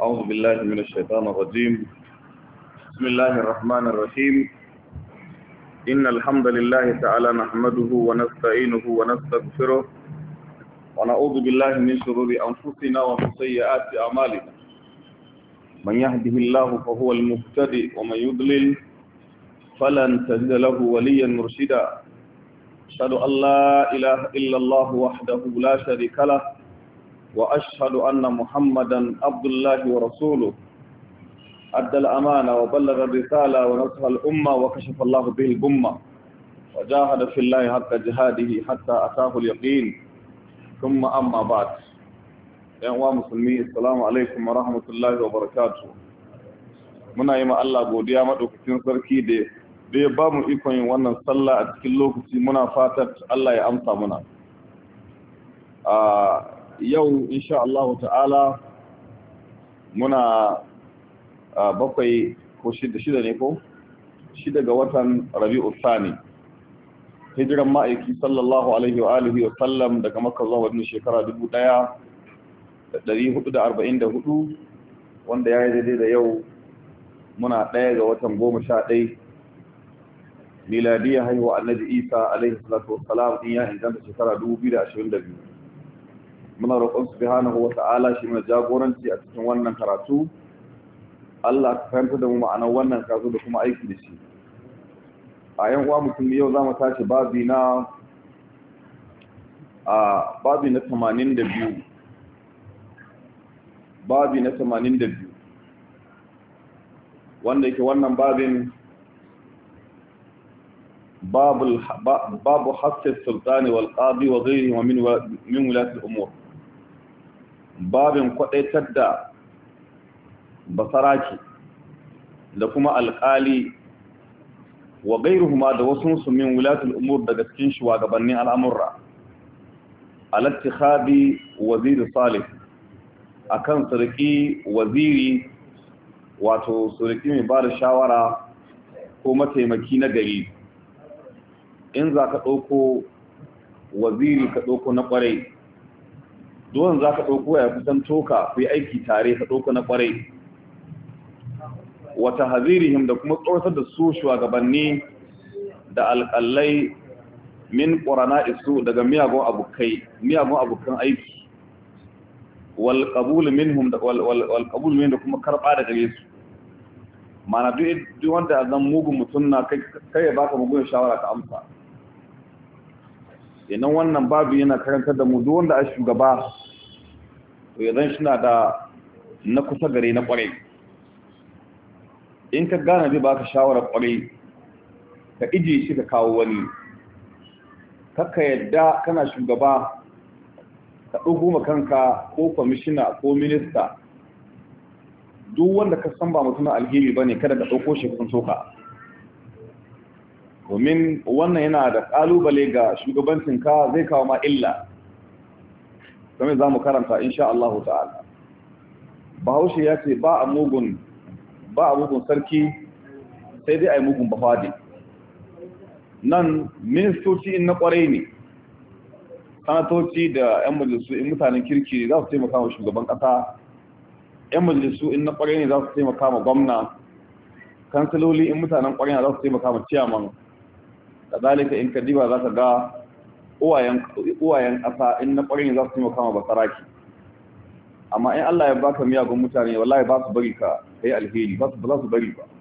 أعوذ بالله من الشيطان الرجيم. بسم الله الرحمن الرحيم. إن الحمد لله تعالى نحمده ونستعينه ونستغفره ونعوذ بالله من شرور أنفسنا ومن سيئات أعمالنا. من يهده الله فهو المهتدي ومن يضلل فلن تجد له وليا مرشدا. أشهد أن لا إله إلا الله وحده لا شريك له وأشهد أن محمدا عبد الله ورسوله أدى الأمانة وبلغ الرسالة ونصح الأمة وكشف الله به الأمة وجاهد في الله حق جهاده حتى أتاه اليقين. ثم أما بعد. يا مسلمين السلام عليكم ورحمة الله وبركاته. muna yi ma Allah godiya madaukakin sarki da ya ba mu ikon yin wannan sallah a cikin lokaci. Muna fatar Allah ya amsa muna. Yau insha Allah ta'ala muna bakwai ko shida ne ko shida ga watan Rabi'ul Thani, hijiran ma'aiki sallallahu alaihi wa alihi wa sallam daga Makka zuwa wannan shekara 1444, wanda ya yi daidai da yau muna ɗaya ga watan 11 miladiyya haihuwa annabi Isa alaihi salatu wassalam in ya inganta shekara 2022. muna roƙon subhanahu wa ta'ala shi mai jagoranci a cikin wannan karatu. Allah ka fahimta da mu ma'anar wannan karatu da kuma aiki da shi. A yan uwa musulmi, yau zamu tashi babi na 82. Babi na 82 wanda yake wannan babin babu haqqi sultani wal qadi wa ghayrihi min wulati al-umur. Babin kwadaitar da basaraki da kuma alƙali wa ghayruhuma da wasu min wulati al-umur daga cikin shugabannin al'amurra al-ittikhadi wazir salih, akan sarki waziri, wato sarki mai ba da shawara ko mataimaki na gari. in za ka ɗauko waziri ka ɗauko na ƙwarai, duwan za ka ɗauko ya kusan toka ku yi aiki tare ka ɗauko na ƙwarai. wata hazirihim da kuma tsoratar da su shugabanni da alƙalai min ƙorana isu daga miyagun abokan aiki, wal ƙabul minhum da kuma karɓa da gare su. mana duk wanda a zan mugun mutum na kai ya baka mugun shawara ka amsa. idan wannan babu yana karantar da mu duk wanda a shugaba to yanzu shi na da na kusa gare na kwarai. in ka gane zai baka shawarar kwarai ka ije shi ka kawo wani. kakka yadda kana shugaba ka ɗugu kanka ko kwamishina ko minista, duk wanda ka san ba mutum alheri ba ne kada ka ɗauko shi kun soka, domin wannan yana da ƙalubale ga shugabancinka, zai kawo ma illa kamar za mu karanta insha Allah ta'ala. Bahaushe ya ce ba a mugun sarki sai dai a yi mugun bafadi. nan ministoci in na ƙwarai ne, sanatoci da 'yan majalisu in mutanen kirki za su taimaka wa shugaban ƙasa, 'yan majalisu in na ƙwarai ne za su taimaka ma gwamna, kansiloli in mutanen ƙwarai ne za su taimaka ma ciyaman. kazalika in kadiba za ka ga uwayen ƙasa in na ƙwarai ne za su taimaka ma basaraki. amma in Allah ya baka miyagun mutane wallahi ba su bari ka yi alheri, ba za su bari ba.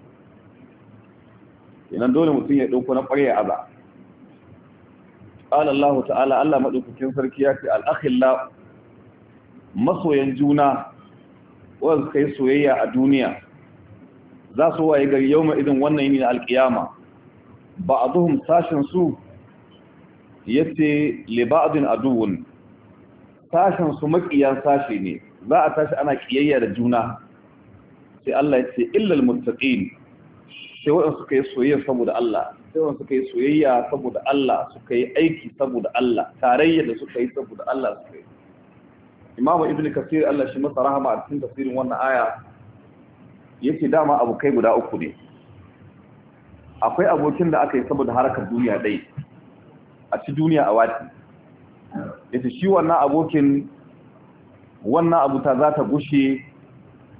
idan dole mutum ya ɗauko na ƙwarai ya aza. qala Allah ta'ala, Allah madaukakin sarki ya ce al-akhilla, masoyan juna wanda suka yi soyayya a duniya za su waye gari yawma idan wannan yini na alƙiyama. ba'dhum sashin su yace li ba'din aduwwun, sashin su makiyan sashi ne. za a tashi ana kiyayya da juna. sai Allah ya ce illal muttaqin, sai wanda suka yi soyayya saboda Allah, sai wanda suka yi soyayya saboda Allah, suka yi aiki saboda Allah, tarayya da suka yi saboda Allah suka yi. Imam Ibn Kathir Allah shi masa rahama a cikin tafsirin wannan aya yace dama abokai guda uku ne. akwai abokin da aka yi saboda harkar duniya dai, a ci duniya a wati. yace shi wannan abokin wannan abuta za ta gushe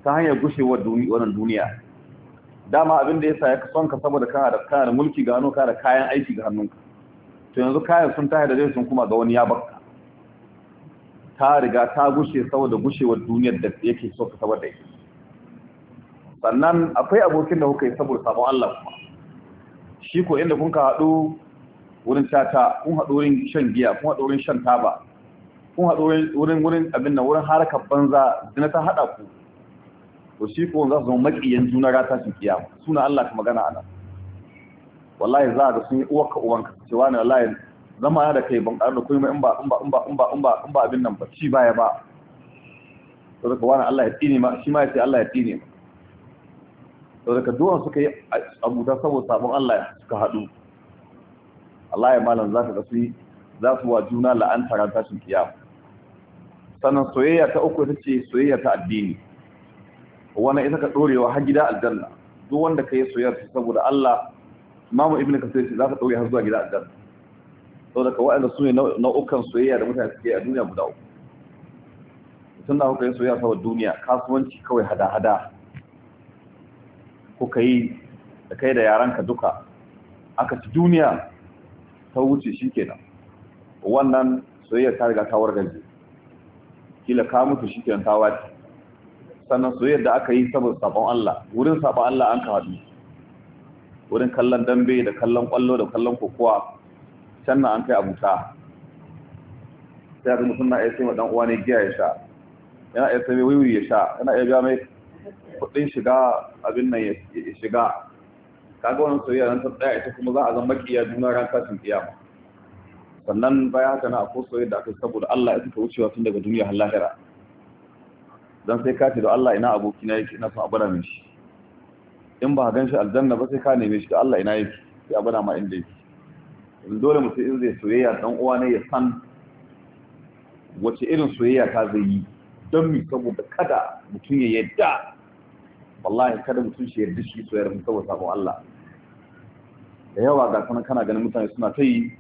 ta hanyar gushewar wannan duniya. Dama abin da yasa ya son ka saboda kana da mulki ga hannunka da kayan aiki ga hannunka. To yanzu kayan sun tahi da zai sun kuma ga wani ya baka. Ta riga ta gushe saboda gushewar duniyar da yake so ka saboda yake. Sannan akwai abokin da kuka yi saboda sabon Allah kuma. Shi ko inda kun ka haɗu wurin tata, kun haɗu wurin shan giya, kun haɗu wurin shan taba, kun haɗu wurin abin nan wurin harkar banza, zina ta haɗa ku. To shi ko za su zama maƙiyan juna rata su kiyama. Suna Allah ka magana ana. Wallahi za ga sun yi uwarka uwanka cewa ne wallahi zama da kai ban ƙarar da kuma in ba abin nan ba ci baya ba. To daga wani Allah ya tsine ma, shi ma ya ce Allah ya tsine ma. To daga duwan suka yi abuta saboda sabon Allah suka haɗu. Allah ya malam za ka ga su za su wa juna la'anta ran tashin kiyama. Sannan soyayya ta uku ita ce soyayya ta addini. Wannan ita ka dorewa har gida aljanna. Duk wanda ka yi soyayya saboda Allah, Imam Ibn Kathir ce za ka dore har zuwa gida aljanna. Saboda ka wa'anda su ne nau'ukan soyayya da mutane suke a duniya guda uku. Tun da kuka yi soyayya saboda duniya, kasuwanci kawai hada-hada. Kuka yi da kai da yaranka duka, aka ci duniya ta wuce shi kenan. Wannan soyayya ta riga ta wargaje. Kila ka mutu shi kenan ta wace. Sannan soyayyar da aka yi saboda sabon Allah, wurin sabon Allah an ka haɗu. Wurin kallon dambe da kallon ƙwallo da kallon kokowa, can na an kai abuta. Sai ga mutum na iya sai ma dan uwa ne giya ya sha, yana iya sai mai wiwi ya sha, yana iya biya mai kuɗin shiga abin nan ya shiga. Kaga wannan soyayya nan ta tsaya ita kuma za a zama makiya juna ran tashin kiyama. Sannan bayan haka na akwai soyayya da aka yi saboda Allah ya suka wucewa tun daga duniya har lahira. Dan sai ka ce da Allah ina abokina yake, ina son a bada min shi. In ba gan shi aljanna ba sai ka neme shi da Allah ina yake, sai a bada ma inda yake. In dole mutum in zai soyayya dan uwa ne ya san wace irin soyayya ta zai yi, don mi saboda kada mutum ya yadda, wallahi kada mutum shi yadda shi soyayyar mutum saboda sabon Allah. Da yawa ga kana ganin mutane suna ta yi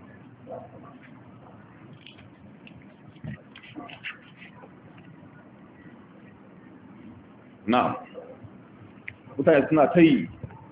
mutane suna ta yi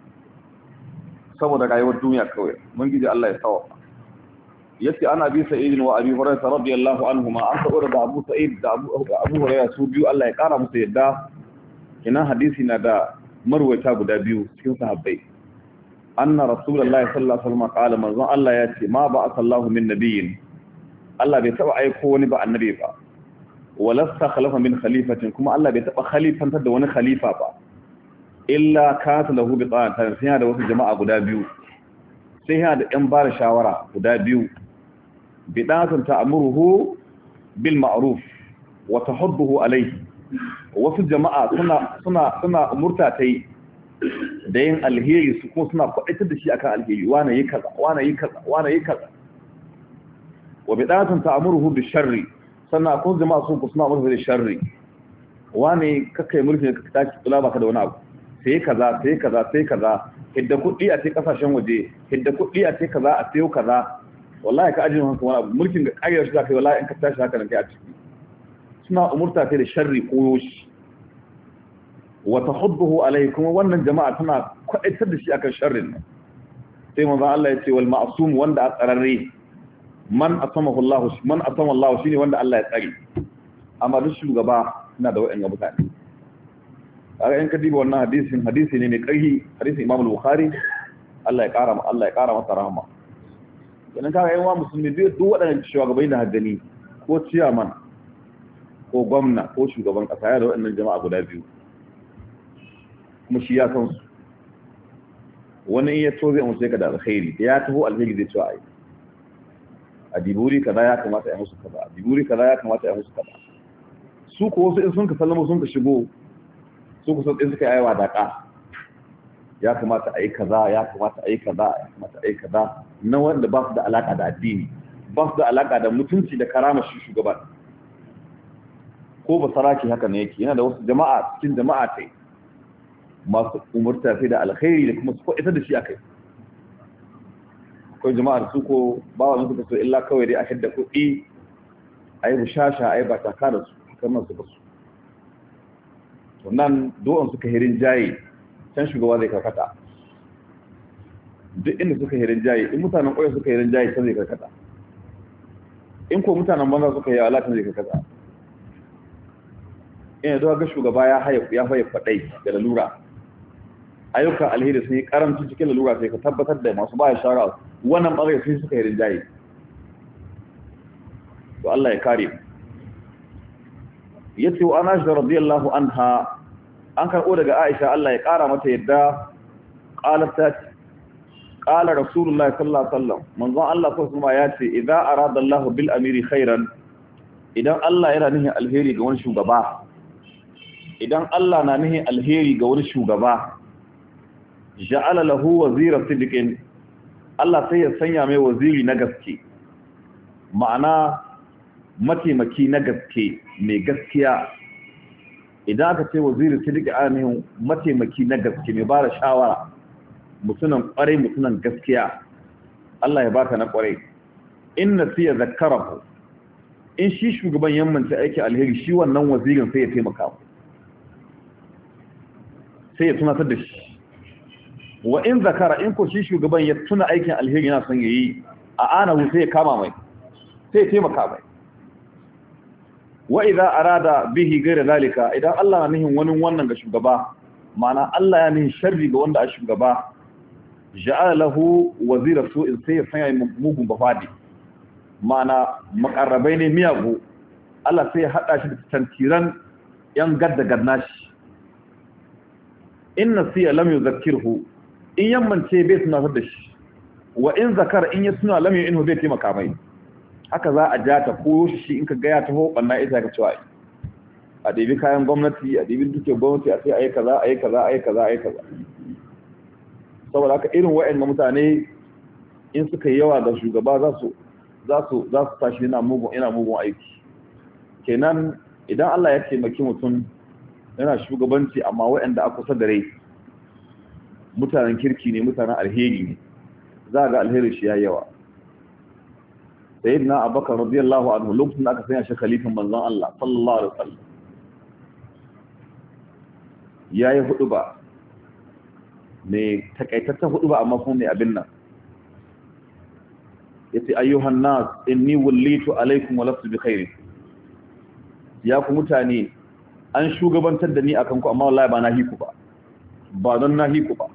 saboda rayuwar duniya kawai. Mun gije Allah ya sawa. Yace ana bi Sa'id wa Abi Hurairah radiyallahu anhuma, an taɓa da Abu Sa'id da Abu Hurairah su biyu Allah ya ƙara musu yadda. Ina hadisi na da marwata guda biyu cikin sahabbai. Anna Rasulullahi sallallahu alaihi wasallam qala, manzon Allah ya ce ma ba'atha Allahu min nabiyyin, Allah bai taɓa aiko wani ba annabi ba. Walasta khalafa min khalifatin, kuma Allah bai taba khalifantar da wani khalifa ba illa kata lahu bi ta'atan, sai da wasu jama'a guda biyu, sai da yan bara shawara guda biyu, bidatan ta'muruhu bil ma'ruf wa tahudduhu alayhi. Wasu jama'a suna umurtatai da yin alheri, su kuma suna kwadaitar da shi akan alheri, wani yi kaza wani yi kaza wani yi kaza. Wa bidatan ta'muruhu bi sharri, sannan kun jama'a sun suna masa da sharri, wani kakai mulki ka tashi kula baka da wani abu, sai kaza sai kaza sai kaza, hidda kuɗi a cikin kasashen waje, hidda kuɗi a cikin kaza a sayo kaza. Wallahi ka ajin hanka wani abu, mulkin ga ƙayyar shi zaka yi, wallahi in ka tashi haka nan kai a ciki. Suna umurta kai da sharri koyo shi. Wa tahudduhu alai, kuma wannan jama'a tana kwaɗaitar da shi akan sharrin nan. Sai manzo Allah ya ce wal ma'sum, wanda a tsararre, man asamahu Allah, man asama Allah shine wanda Allah ya tsare. Amma duk shugaba suna da waɗannan mutane. Kaga in ka diba wannan hadisi ne mai ƙarfi, hadisin Imam Bukhari, Allah ya ƙara masa rahama. Idan kaga yan wa musulmi duk waɗannan shugabanni da haddani, ko ciyaman ko gwamna ko shugaban ƙasa, ya da waɗannan jama'a guda biyu, kuma shi ya san su. Wani in ya to zai amsa ka da alkhairi, ya taho alkhairi zai ce ai a diburi kaza ya kamata ya musu kaza, a diburi kaza ya kamata ya musu kaza. Su ko wasu in sun ka sallama sun ka shigo, su ku san ɗin suka yi aiwa daƙa, ya kamata a yi kaza, ya kamata a yi kaza, ya kamata a yi kaza, na wanda ba su da alaƙa da addini, ba su da alaƙa da mutunci da karama shi shugaban. Ko ba saraki haka ne yake, yana da wasu jama'a cikin jama'a ta masu umurta sai da alkhairi da kuma su ko ita da shi akai. Akwai jama'ar su ko ba wani suka so illa kawai dai a hidda kuɗi, a yi bushasha, a yi ba taka da su, kamar su ba su. to nan do'an suka hirin jaye can shugaba zai karkata duk inda suka hirin jaye in mutanen ƙwaya suka hirin jaye can zai karkata in ko mutanen banza suka yi alatin zai karkata ina zuwa ga shugaba ya haye faɗai da lalura ayyukan alheri sun yi karamci cikin lalura sai ka tabbatar da masu baya shara wannan ɓangare sun suka yi rinjaye to Allah ya kare yace wa Aisha radiyallahu anha an karɓo daga Aisha Allah ya ƙara mata yadda qalat ta qala rasulullahi sallallahu alaihi wasallam manzon Allah sallallahu alaihi ya ce idza arada Allah bil amiri khairan idan Allah yana nihin alheri ga wani shugaba idan Allah na nihin alheri ga wani shugaba ja'ala lahu wazira sidqin Allah sai ya sanya mai waziri na gaske ma'ana mataimaki na gaske mai gaskiya idan aka ce waziri sidqi ainihin mataimaki na gaske mai bada shawara mutunan kwarai mutunan gaskiya Allah ya baka na kwarai in nasiya zakkarahu in shi shugaban yammanta aiki alheri shi wannan wazirin sai ya taimaka sai ya tunatar da shi wa in zakara in ko shi shugaban ya tuna aikin alheri yana son yayi a anahu sai ya kama mai sai ya taimaka mai wa idza arada bihi ghayra zalika idan Allah na nihin wani wannan ga shugaba ma'ana Allah ya nihin sharri ga wanda a shugaba ja'ala lahu wazira su'in sai ya sanya mugun bafadi ma'ana makarrabai ne miyagu Allah sai ya hada shi da tantiran yan gadda gadnashi in nasiya lam yuzakkirhu in yammance bai tunatar da shi wa in zakar in ya tuna lam yu'inhu bai taimaka mai haka za a ja ta koyo shi in ka ga ya taho banna ita ka cewa a ɗebi kayan gwamnati a ɗebi duke gwamnati a sai ayi kaza ayi kaza ayi kaza ayi kaza saboda haka irin wa'annan mutane in suka yi yawa ga shugaba za su tashi yana mugun aiki kenan idan Allah ya taimaki mutum yana shugabanci amma wa'anda aka kusa da rai mutanen kirki ne mutanen alheri ne za ga alheri shi ya yawa sayyidina abubakar radiyallahu anhu lokacin da aka sanya shi khalifan manzon Allah sallallahu alaihi wasallam yayi huduba ne takaitatta huduba amma kuma mai abin nan yace ayyuhan nas inni wallitu alaikum wa lastu bi khair ya ku mutane an shugabantar da ni akan ku amma wallahi ba na hiku ba don na hiku ba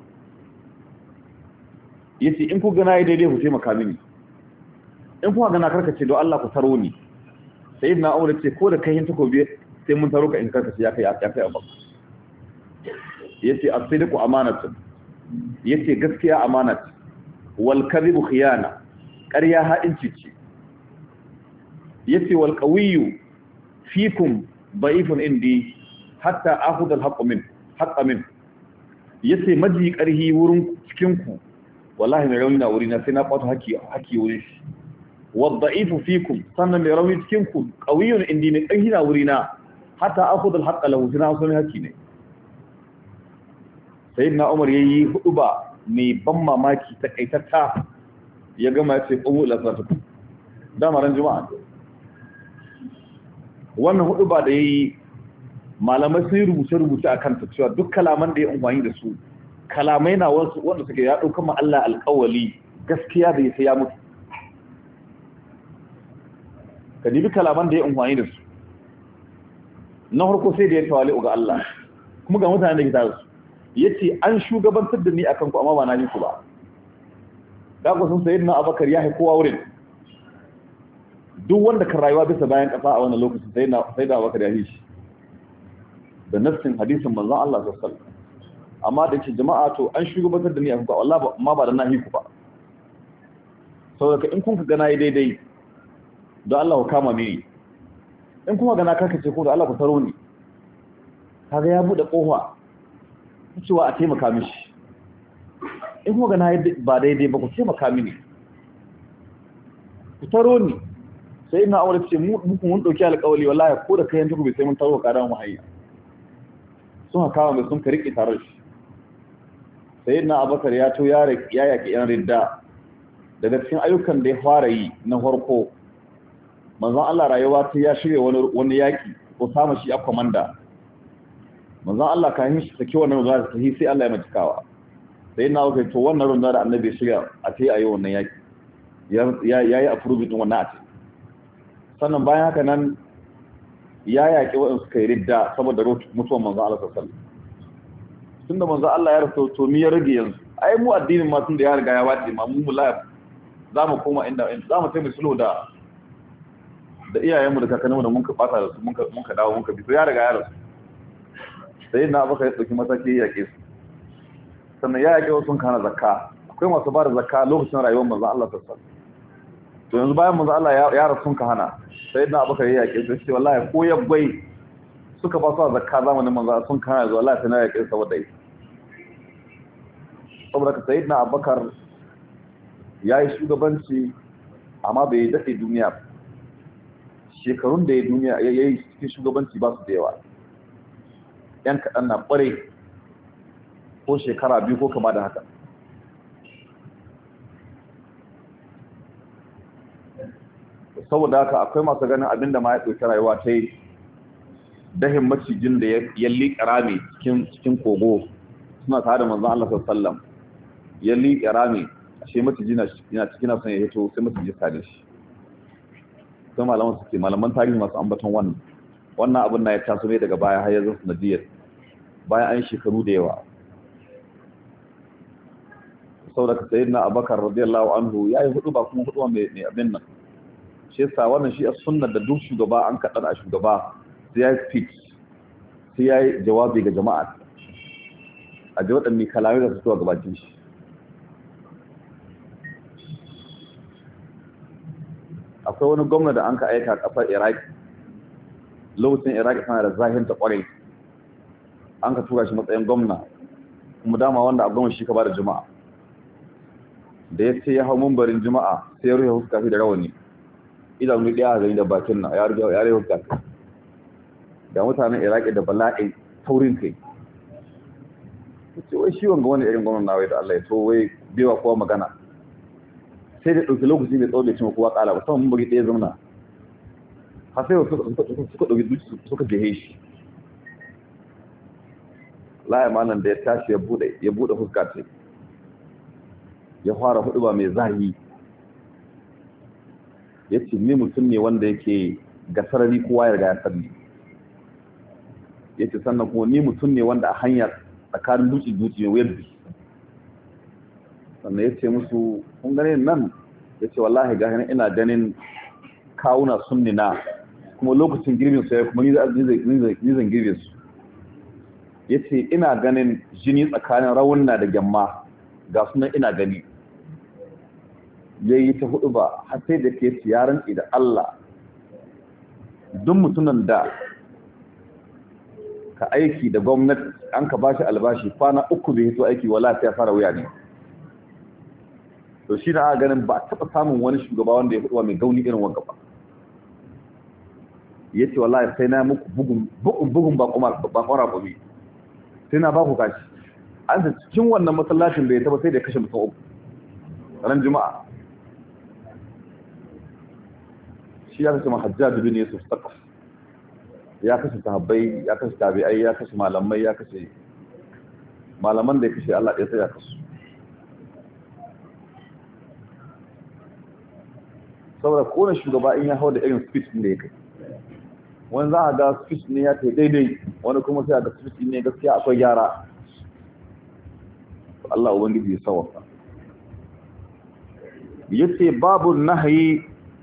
yace in ku gana yi daidai ku taimaka mini in kuma gana karkace don Allah ku taro ni sayyidina Umar ce ko da kai hin takobi sai mun taro ka in karkace ya kai abba yace as-sidqu amanatun yace gaskiya amanat wal kadhibu khiyana ƙarya ha'inci ce yace wal qawiyyu fikum da'ifun indi hatta akhudha al-haqqa min yace maji ƙarhi wurin cikin ku wallahi mai rauni na wuri na sai na kwato haki wurin shi wadda'ifu fikum sannan mai rauni cikin ku qawiyun indi mai ƙarhi na wuri na hatta akhudha al-haqqa lahu sai na so mai haki ne sayyidina Umar yayi huduba mai ban mamaki ta kaitata ya gama ya ce qawu la zatu dama ran juma'a wannan huduba da yayi malamai sun rubuce akan ta cewa duk kalaman da ya amfani da su kalamai na wasu wanda suke ya dauka ma Allah alƙawali gaskiya da sai ya mutu kadibi kalaman da ya amfani da su na farko sai da ya tawali ga Allah kuma ga mutanen da ke tare su yace an shugabantar da ni akan ku amma ba na ni ku ba da ku sun sayyidina Abubakar ya kowa wurin duk wanda kan rayuwa bisa bayan kasa a wannan lokacin sayyidina Abubakar ya shi da nassin hadisin manzon Allah sallallahu alaihi wasallam amma da yake jama'a to an shugabantar da ni akan ku wallahi amma ba da nahi ku ba saboda in kun ka gana yi daidai don Allah ku kama mini in kuma gana karkace ko da Allah ku taro ni kaga ya bude kofa cewa a taimaka mishi in kuma ga na ba daidai ba ku taimaka mini ku taro ni sai ina aure ce muku mun dauki alƙawari wallahi ko da kai yanzu bai sai mun taro ka da mu hayya sun haka mai sun ka rike tare shi sai ina Abubakar ya to ya yaki yan ridda daga cikin ayyukan da ya fara yi na farko manzon Allah rayuwa ta ya shirye wani yaki Usama shi a komanda manzon Allah kan yi saki wannan rundunar ta sai Allah ya matikawa sai na wuce to wannan rundunar da annabi shirya a tai ayi wannan yaki yayi approve din wannan ati sannan bayan haka nan ya yaki waɗanda suka yi ridda saboda mutuwan manzon Allah sallallahu alaihi wasallam tunda manzon Allah ya rasu to mi ya rage yanzu ai mu addinin ma tunda ya riga ya wace ma mu mulaya za mu koma inda za mu taimaka sulhu da iyayenmu da kakanninmu da mun ka fata da su mun ka dawo mun ka bi to ya riga ya rasu sai na abaka ya dauki mataki ya yake su sannan ya yake wasu kana zakka akwai masu ba da zakka lokacin rayuwar manzon Allah sallallahu alaihi wasallam to yanzu bayan manzon Allah ya rasu sun ka hana sai na abaka ya yake su sai wallahi ko yabbai suka ba su zakka zamanin manzon sun kana zuwa wallahi sai na yake saboda yi saboda ka sayyidina Abubakar yayi shugabanci amma bai dace duniya shekarun da ya duniya yayi cikin shugabanci ba su da yawa yan kaɗan na ƙware ko shekara biyu ko kama da haka saboda haka akwai masu ganin abinda ma ya ɗauki rayuwa ta yi dahin macijin da ya liƙa rami cikin kogo suna tare da manzan Allah sallallahu ya liƙa rami ashe maciji yana cikin son ya hito sai maciji ya sare shi sai malaman tarihi masu ambaton wannan abin na ya taso ne daga baya har yanzu sanadiyar bayan an yi shekaru da yawa saboda ka sayi na Abubakar radiyallahu anhu ya yi hudu ba kuma hudu mai abin nan shi yasa wannan shi a sunnar da duk shugaba an kaɗa a shugaba sai ya yi speech sai ya yi jawabi ga jama'a a ji waɗanne kalamai da su zuwa gabatin shi akwai wani gwamna da an ka aika ƙasar Iraq lokacin Iraq tana da zahinta ƙwarai an ka tura shi matsayin gwamna kuma dama wanda a gwamna shi ka ba da juma'a da ya ce ya hau mambarin juma'a sai ya rufe huskafi da rawani idan mu ɗaya gani da bakin na ya rufe huskafi da mutanen Iraq da bala'in taurin kai ce wai shi wanga wani irin gwamna na wai da Allah ya so wai bewa kowa magana sai da ɗauki lokaci mai tsawo bai cima kowa ƙala ba saman mambari ɗaya zauna har sai suka ɗauki duki suka jehe shi laye malam da ya tashi ya buɗe fuska ce ya fara hudu ba mai zahi ya ce ni mutum ne wanda yake ga sarari kowa ya riga ya sarni ya ce sannan kuma ni mutum ne wanda a hanyar tsakanin dutse mai wuyar bi sannan ya ce musu kun gane nan ya ce wallahi ga hannun ina ganin kawuna sunni na kuma lokacin girbin su ya kuma ni zan girbe su ya ce ina ganin jini tsakanin rawunna da gyamma ga sunan ina gani ya yi ta hudu ba har sai da ke yaran da Allah duk mutumin da ka aiki da gwamnati an ka bashi albashi kwana 3 bai hito aiki wala sai ya fara wuya ne to shi na aka ganin ba a taɓa samun wani shugaba wanda ya hudu mai gauni irin wanka ba ya ce wallahi sai na muku bugun ba kwara gobe sai na ba ku kashi an ta cikin wannan masallacin bai taba sai da kashe mutum 3 ran juma'a shi ya kashe mahajjaj bin Yusuf Saqaf ya kashe sahabbai ya kashe tabi'ai ya kashe malamai ya kashe malaman da ya kashe Allah ɗaya sai ya kashe saboda kowane shugaba in ya hau da irin speech ne ya kai wani za a ga speech ne ya ta daidai wani kuma sai a ga speech ne gaskiya akwai gyara Allah ubangiji ya sawaka yace babu nahyi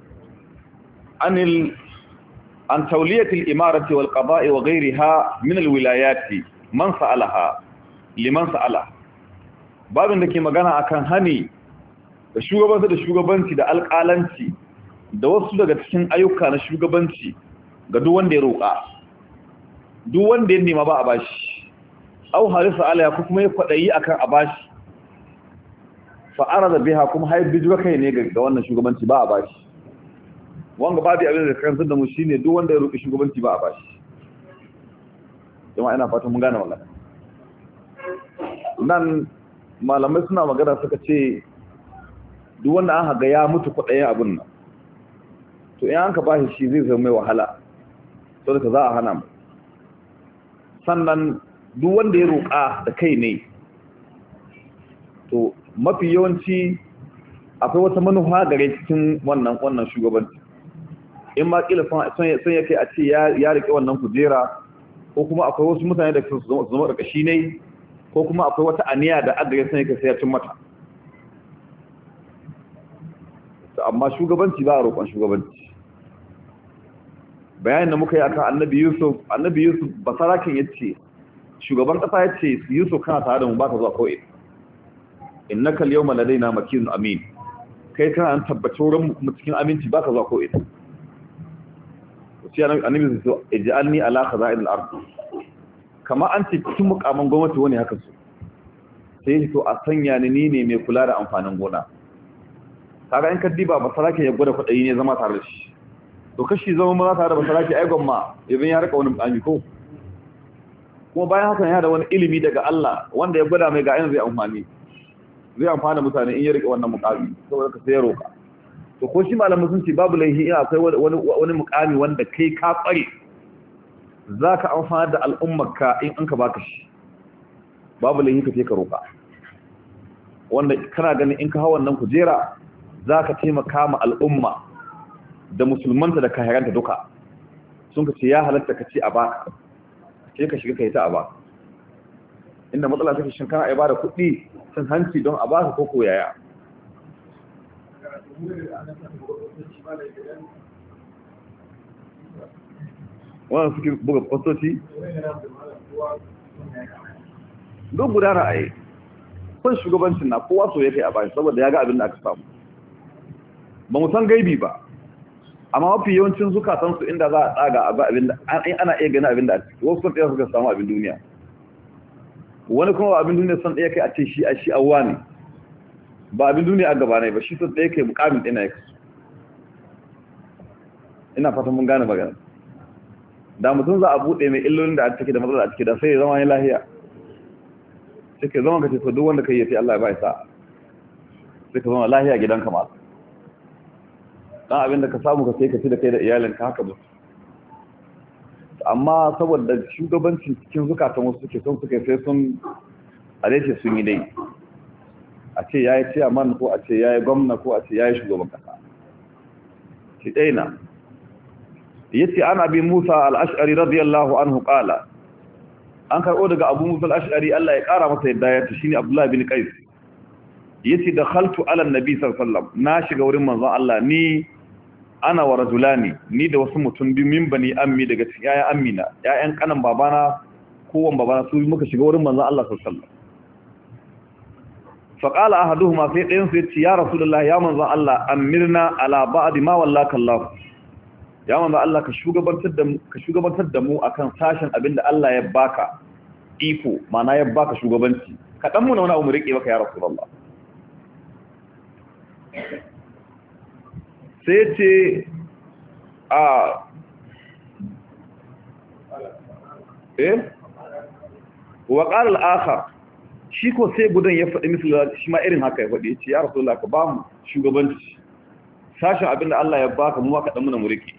an tawliyati al-imarati wal qada'i wa ghayriha min al-wilayati man sa'alaha liman sa'ala babin da ke magana akan hani da shugabanci da alƙalanci da wasu daga cikin ayyuka na shugabanci ga duk wanda ya roƙa duk wanda ya nema ba a bashi au harisa alaya ko kuma ya kwadayi akan a bashi fa arada biha kuma hay bijira kai ne ga wannan shugabanci ba a bashi wanga babu abin da kan da mu shine duk wanda ya roƙi shugabanci ba a bashi jama'a ina fatan mun gane wannan nan malamai suna magana suka ce duk wanda an haga ya mutu kwadayin abin nan to in an ka bashi shi zai zama mai wahala saboda za a hana mu sannan duk wanda ya roƙa da kai ne to mafi yawanci akwai wata manufa gare cikin wannan shugabanci in ma kila son yake a ce ya rike wannan kujera ko kuma akwai wasu mutane da su zama ƙarƙashi ne ko kuma akwai wata aniya da adare son yake sai ya cin mata amma shugabanci ba a roƙon shugabanci bayanin da muka yi akan annabi yusuf basarakin ya ce shugaban ƙasa ya ce yusuf kana tare da mu ba ka zuwa kawai innaka al-yawma ladaina makinun amin kai kana an tabbace wurin mu cikin aminci ba ka zuwa kawai sai annabi sai ij'alni ala khaza'il al-ard kama an ce cikin mukamin gwamnati wani haka su sai to a sanya ni ne mai kula da amfanin gona kaga in kaddiba basarake ya gwada kudayi ne zama tare da shi to kashi zama ma tare da basarake ai gwamma idan ya rika wani mukami ko kuma bayan haka yana da wani ilimi daga Allah wanda ya gwada mai ga yanzu zai amfana mutane in ya rike wannan mukami saboda ka sai ya roka to ko shi malamin sun ce babu laihi ina akwai wani mukami wanda kai ka kware zaka amfana da al'ummarka in an ka baka shi babu laihi ka ce ka roka wanda kana ganin in ka hawa wannan kujera zaka taimaka ma al'umma da musulmanta da kahiranta duka sun ka ce ya halatta ka ce a baka sai ka shiga kai ta a baka inda matsala take shin kana ibada kuɗi cin hanci don a baka ko koyaya wannan suke buga fastoci duk guda ra'ayi kun shugabancin na kowa so yake a bashi saboda ya ga abin da aka samu ba mu san gaibi ba amma mafi yawancin zukatansu inda za a tsaga a ba abin da ana iya gani abin da a ciki wasu sun ɗaya suka samu abin duniya wani kuma abin duniya son ɗaya kai a ce shi awwa ne ba abin duniya a gaba ne ba shi son ɗaya kai mukamin ɗina ya kasu ina fatan mun gane magana da mutum za a buɗe mai illolin da a ciki da matsala a ciki da sai ya zama ya lahiya sai ka zama ka ce to duk wanda ka yi sai Allah ya bai sa sai ka zama lahiya gidanka ma dan abin da ka samu ka sai ka ci da kai da iyalinka haka ba amma saboda shugabancin cikin zukatan wasu suke sai sun aleshe sun yi dai a ce ya yi ciyaman ko a ce ya yi gwamna ko a ce ya yi shugaban kasa shi ɗaina ya ce ana bi musa al'ash'ari radiyallahu anhu ƙala an karɓo daga abu musa al'ash'ari Allah ya ƙara masa yadda ya ce shi ne abdullahi bin qais ya ce da khaltu ala nabi sallallahu na shiga wurin manzon Allah ni ana wa rajulani ni da wasu mutum biyu min bani ammi daga cikin yayan ammina yayan kanan babana kowan babana su muka shiga wurin manzon Allah sallallahu alaihi wasallam fa qala ahaduhuma sai dayan su yace ya rasulullahi ya manzon Allah amirna ala ba'd ma wallaka Allah ya manzon Allah ka shugabantar da mu akan sashen abinda Allah ya baka iko mana ya baka shugabanci ka dan mu na wani abu mu rike maka ya rasulullah sai ce wa ƙarar al'akar shi ko sai gudan ya faɗi misali shi ma irin haka ya faɗi ya ce ya rasu ka ba mu shugabanci sashen abinda Allah ya baka mu aka ɗan muna muriki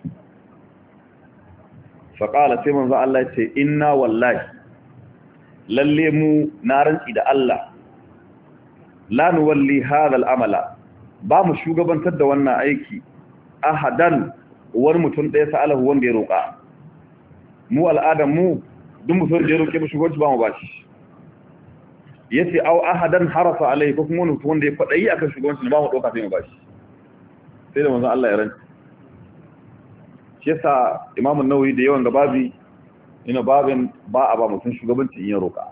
faƙala sai manzo Allah ya ce inna wallahi lalle mu na rantsi da Allah la nuwalli hadha al'amala ba mu shugabantar da wannan aiki ahadan wani mutum ɗaya sa'alahu wanda ya roƙa mu al'adar mu duk mutum da ya roƙe mu shugabanci ba mu ba shi ya ce au ahadan harasa alai ko kuma wani mutum wanda ya faɗayi akan shugabanci ba mu ɗauka sai mu ba shi sai da manzon Allah ya rantsi shi yasa imamun nawawi da yawan gababi ina babin ba a ba mutum shugabanci in ya roƙa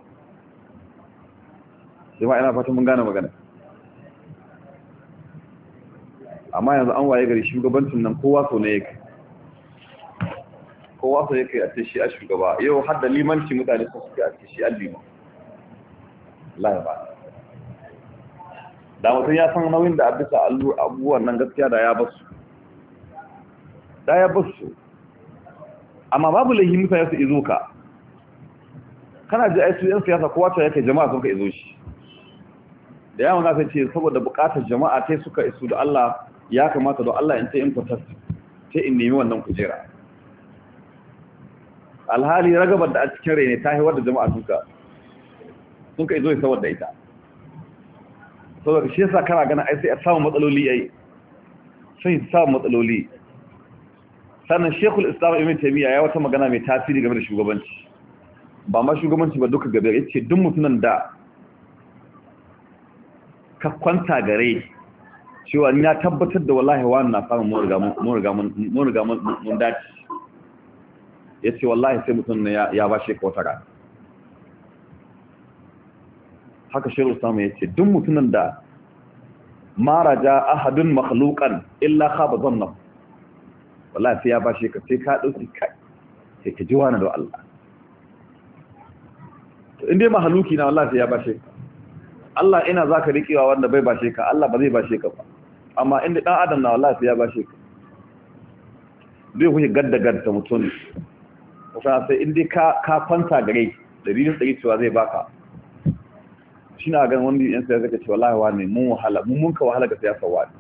sai ma ina fatan mun gane magana amma yanzu an waye gari shugabancin nan kowa so ne yake kowa so yake a ce shi a shugaba yau har da limanci mutane su suke a ce shi allima Allah ba da mutum ya san nauyin da abisa abubuwan nan gaskiya da ya basu amma babu laihi mutane su izo ka kana ji ai su yan siyasa kowa ta yake jama'a sun ka izo shi da yawan za ce saboda bukatar jama'a ta suka isu da Allah ya kamata da Allah in ta in protest ta in nemi wannan kujera alhali ragabar da a cikin rai ne ta haihuwar da jama'a sun ka izo ya sawar da ita saboda shi yasa kana gana ai sai a samu matsaloli ai sai samu matsaloli. Sannan Sheikhul Islam Ibn Taymiyyah ya wata magana mai tasiri game da shugabanci, ba ma shugabanci ba duka gabe, yace duk mutumin da ka kwanta gare cewa ni na tabbatar da wallahi wani na samun mun riga mun dace, yace wallahi sai mutum ya bashe ka wata rana. Haka Sheikhul Islam yace duk mutumin da ma raja ahadun makhluqan illa khaba dhanna, wallahi sai ya bashe ka, sai ka dauki kai sai ka ji wani da Allah. To inde mahaluki na wallahi sai ya bashe ka. Allah ina zaka rikewa wanda bai bashe ka, Allah ba zai bashe ka ba. Amma inda dan adam na wallahi sai ya bashe ka. Bai kuke gadda mutum. Kuma sai inde ka kwanta gare dalilin tsari cewa zai baka. Shina ganin wanda yan sai zaka ce wallahi wani mun ka wahala ga siyasa wani.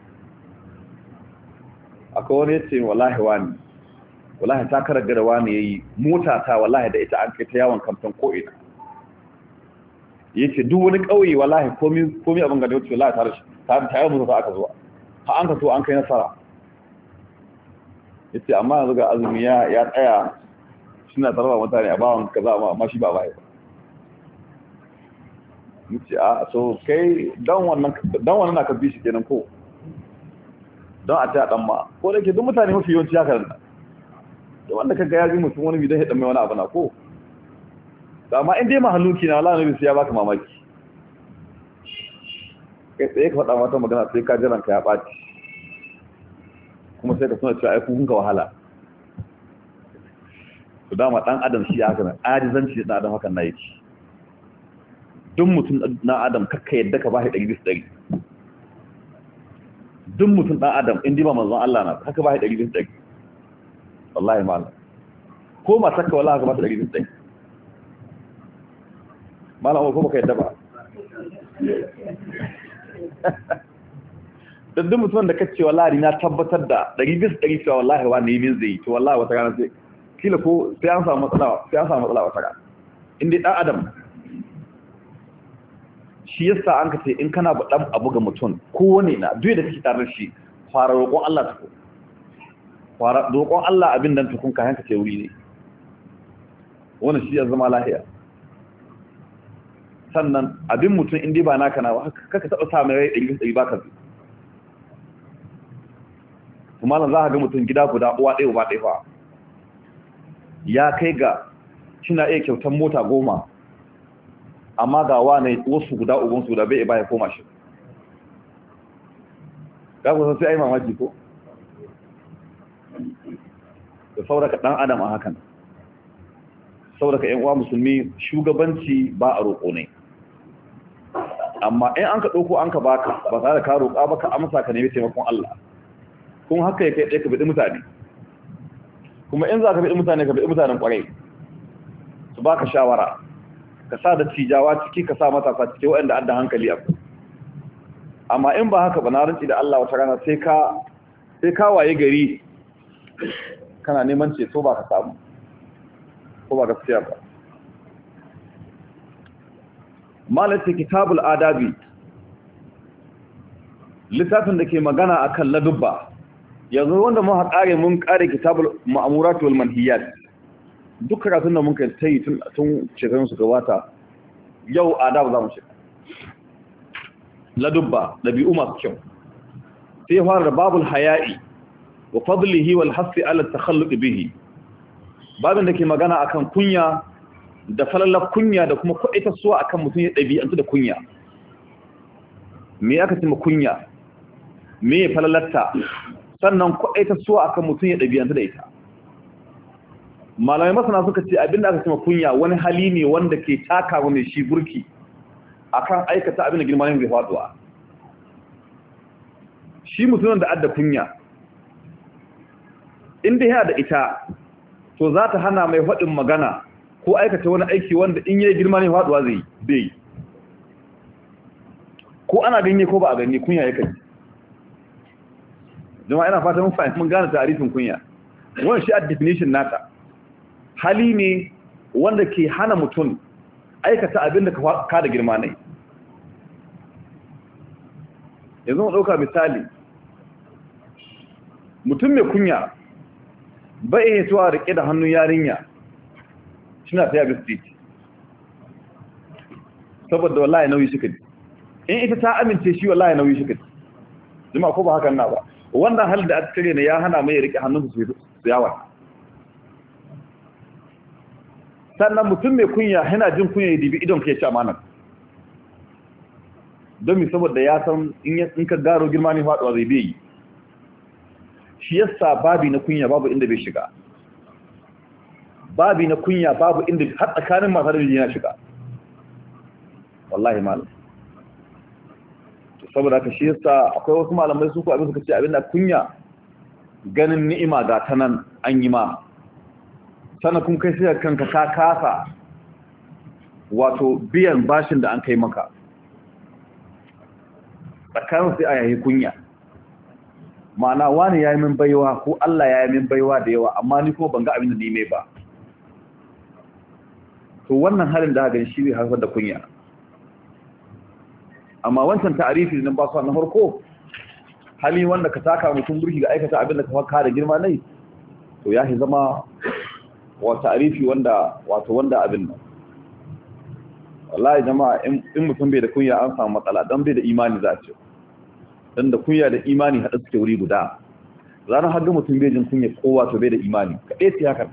Akwai wani ya ce wallahi ta karar gada wani ya yi mota ta wallahi da ita an kai ta yawon kamfan ko'ina. Ya ce duk wani ƙauye wallahi komi abin gada wuce wallahi ta yawon mota aka zuwa ha an ka so an kai nasara. Ya ce amma yanzu ga azumi ya tsaya suna tarba mutane a bawon ka za amma shi ba bai ba. Ya ce a so kai don wannan na ka bi shi kenan ko don a ta dan ma ko da ke duk mutane mafi yawanci haka nan da wanda kaga ya ji mutum wani bidan ya dan mai wani abu na ko amma in dai mahaluki na Allah nabi sai ya baka mamaki kai sai ka faɗa mata magana sai ka jiran ka ya baci kuma sai ka suna cewa ai kun ka wahala to dama dan adam shi haka nan ajizanci dan adam hakan na yake duk mutum na adam kakka yadda ka bashi 100% duk mutum ɗan adam in ba manzon Allah na haka ba shi 100%. Wallahi malam ko ma saka wallahi haka ba ta 100%. Malam ko baka yadda ba duk mutum da kace wallahi na tabbatar da 100% cewa wallahi wani min zai to wallahi wata rana sai kila ko sai an samu matsala wata rana in dai ɗan adam. Shi yasa an kace in kana dan abu ga mutum kowane na duk da kake tare da shi fara roƙon Allah ta fara roƙon Allah abin dan tukun ka hanka ce wuri ne wannan shi ya zama lahiya. Sannan abin mutum in dai ba naka na ba kaka taba sa mai rai 100% baka kuma nan za ka ga mutum gida guda uwa ɗaya uba ɗaya fa ya kai ga kina iya kyautar mota 10 amma ga wane wasu guda ubansu da bai ya koma shi ga kusa sai ai mamaki ko da sauraka dan adam a hakan sauraka ƴan uwa musulmi shugabanci ba a roƙo ne amma in an ka ɗauko an ka baka ba tare da ka roƙa ba ka amsa ka nemi taimakon Allah kun haka ya kai ɗaya ka biɗi mutane kuma in za ka biɗi mutane ka biɗi mutanen ƙwarai su baka shawara ka sa da cijawa ciki ka sa matasa ciki waɗanda adda hankali abu. Amma in ba haka ba na rinci da Allah wata rana sai ka waye gari kana neman ceto ba ka samu ko ba gaskiya ba. Malati kitabul adabi littafin da ke magana akan ladubba yanzu wanda mun haƙare mun ƙare kitabul ma'amurat wal manhiyat duk karatun da mun kai ta yi tun shekarun su gabata yau adab za mu shiga ladubba ɗabi'u masu kyau sai ya fara da babul haya'i wa fadlihi wal hasi ala takhalluq bihi babin da ke magana akan kunya da falalar kunya da kuma kwaita suwa akan mutum ya ɗabi'antu da kunya. Me aka ce kunya me falalarta sannan kwaita suwa akan mutum ya ɗabi'antu da ita. Malamai masana suka ce abinda aka ce kunya wani hali ne wanda ke taka wa mai shi burki akan aikata abin da girma ne zai faduwa. Shi mutumin da adda kunya inda yana da ita to za ta hana mai faɗin magana ko aikata wani aiki wanda in yayi girma ne faduwa zai yi ko ana ganye ko ba a ganye kunya yake jama'a ina fata mun fahimci mun gane tarihin kunya wannan shi a definition nata hali ne wanda ke hana mutum aikata abin da ka da girma ne. Yanzu mu ɗauka misali, mutum mai kunya bai iya tuwa riƙe da hannun yarinya suna ta yabi state saboda wallahi nauyi shi kaji, in ita ta amince shi wallahi nauyi shi kaji. Jama'a ko ba hakan na ba, wannan halin da aka kare ne ya hana mai riƙe hannun su yawa. Sannan mutum mai kunya yana jin kunya ya dibi idon ka ya ci amanar, don mi saboda ya san in ka garo girma ne faɗuwa zai bai yi. Shi yasa babi na kunya babu inda bai shiga, babi na kunya babu inda har tsakanin masu da yana shiga, wallahi malam. Saboda haka shi yasa akwai wasu malamai su ko abin suka ce abin da kunya ganin ni'ima ga ta nan an yi ma, sannan kun kai sai kanka ka kasa wato biyan bashin da an kai maka, tsakanin sai a yayi kunya. Ma'ana wani ya yi min baiwa ko Allah ya yi min baiwa da yawa, amma ni kuma ban ga abin da ni mai ba. To wannan halin da hagan shi ne haifar da kunya. Amma wancan ta'arifi nan ba su na farko, hali wanda ka taka mutum burki ga aikata abin da ka faka da girma nai, to ya zama wa ta'arifi wanda abin nan. Wallahi jama'a in mutum bai da kunya an samu matsala, dan bai da imani za a ce. Dan da kunya da imani haɗa suke wuri guda. Ranar haɗu mutum bai jin kunya kowa to bai da imani, kaɗai su haka.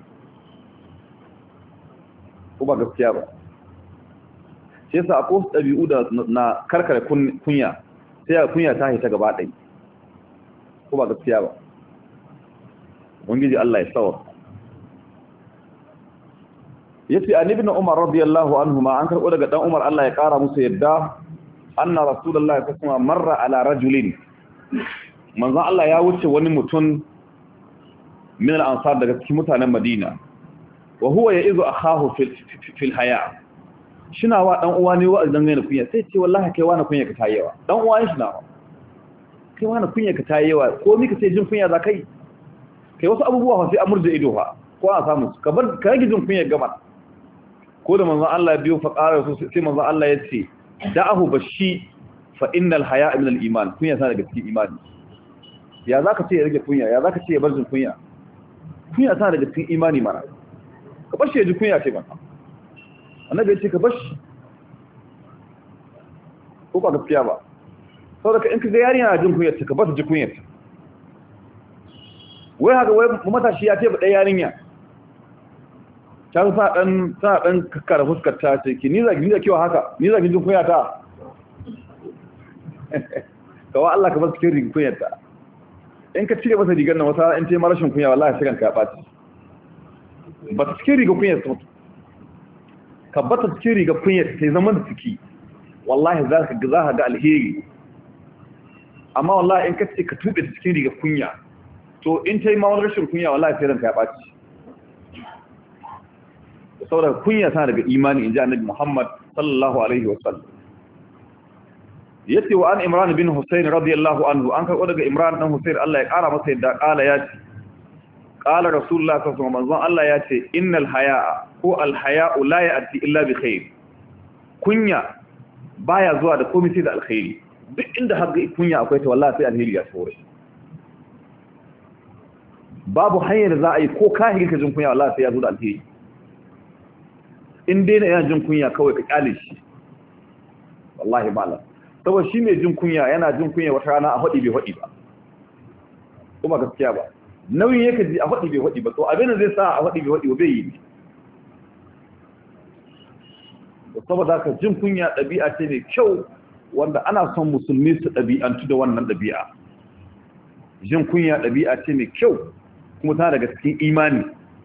Ko ba gaskiya ba. Shi yasa akwai wasu ɗabi'u da na karkare kunya, sai kunya ta haita gaba ɗai. Ko ba gaskiya ba. Ubangiji Allah ya sawar. Yace an ibn Umar radiyallahu anhuma, an karɓo daga dan Umar Allah ya ƙara musu yadda, anna rasulullahi sallallahu alaihi wasallam marra ala rajulin, manzon Allah ya wuce wani mutum min al-ansar daga cikin mutanen Madina, wa huwa ya'izu akahu fil haya, shina wa dan uwa ne wa'azin dangane kunya, sai ce wallahi kai wani kunya ka tayewa, dan uwa ne shina kai wani kunya ka tayewa, ko mika sai jin kunya za kai wasu abubuwa fa sai amurda ido fa ko a samu ka bar ka rage jin kunya gaba. Ko da manzon Allah ya biyo fa ƙara sai manzon Allah ya ce da'ahu bashi fa innal haya'a min al-iman, kunya tana daga cikin imani. Ya zaka ce ya rage kunya, ya zaka ce ya bar jin kunya? Kunya tana daga cikin imani mana. Ka bashi ya ji kunya ce ba. Annabi ya ce ka bashi. Ko ba gaskiya ba. Saboda in ka ga yarinya jin kunya ka bar ta ji kunya. Wai haka wai matashi ya ce ba dai yarinya. Ta sa dan kakkara fuskar ta ce ki ni zagi da kiwa haka, ni zagi jin kunya ta. Kawai Allah ka bar cikin rigin kunyar ta. In ka cire masa rigar nan wata in ce marashin kunya wallahi sai kan ka baci. Ba ta cikin rigar kunyar ta. Ka bata cikin rigar kunyar ta zaman da ciki. Wallahi za ka ga alheri. Amma wallahi in ka ce ka tube ta cikin rigar kunya, to in ta yi ma wani rashin kunya wallahi sai ranka ya baci. Saboda kunya tana daga imani, inji Annabi Muhammad sallallahu alaihi wasallam. Yace wa an Imran bin Husayn radiyallahu anhu, an karɓo daga Imran dan Husayn Allah ya ƙara masa yadda ƙala yace qala Rasulullah sallallahu alaihi wasallam, Allah yace innal haya'a ko al haya'u la ya'ti illa bi khair. Kunya baya zuwa da komai sai da alkhairi. Duk inda har ga kunya akwai ta wallahi sai alheri ya tsore. Babu hanyar da za a yi ko kahiri ka jin kunya wallahi sai ya zo da alheri. In dai na yana jin kunya kawai ka kyale shi, wallahi malam. Saboda shi mai jin kunya yana jin kunya wata rana a haɗi bai haɗi ba, kuma gaskiya ba, nauyin yake ji a haɗi bai haɗi ba, to abin da zai sa a haɗi bai haɗi ba bai yi. Saboda haka jin kunya ɗabi'a ce mai kyau wanda ana son musulmi su ɗabi'antu da wannan ɗabi'a. Jin kunya ɗabi'a ce mai kyau kuma tana daga cikin imani.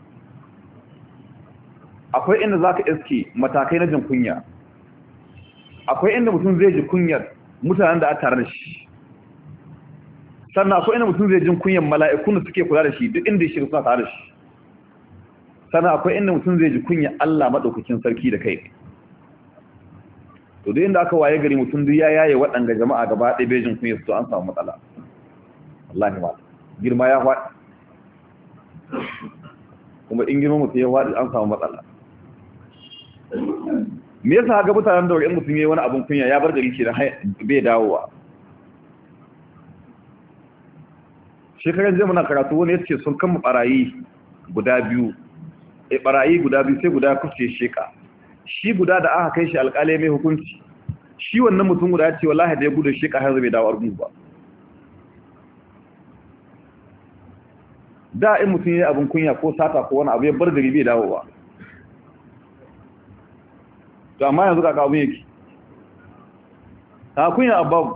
Akwai inda za ka iske matakai na jin kunya, akwai inda mutum zai ji kunyar mutanen da aka tare da shi, sannan akwai inda mutum zai jin kunyar mala'ikun da suke kula da shi duk inda shi suna tare da shi, sannan akwai inda mutum zai ji kunyar Allah maɗaukakin sarki da kai. To duk inda aka waye gari mutum duk ya yaye waɗanga jama'a gaba ɗaya bai jin kunyar su, to an samu matsala. Wallahi ma girma ya faɗi. kuma in girma mutum ya waɗi an samu matsala. Me yasa haka mutanen da in mutum ya yi wani abin kunya ya bar gari ke da bai dawowa. Shekaran jiya muna karatu wani ya ce sun kama barayi guda biyu sai guda kuce sheka. Shi guda da aka kai shi alƙalai mai hukunci, shi wannan mutum guda ya ce wallahi da ya gudu sheka har bai dawo argun ba. Da in mutum ya yi abin kunya ko sata ko wani abu ya bar gari bai dawowa. To amma yanzu kaka abin yake ta kunya ababu.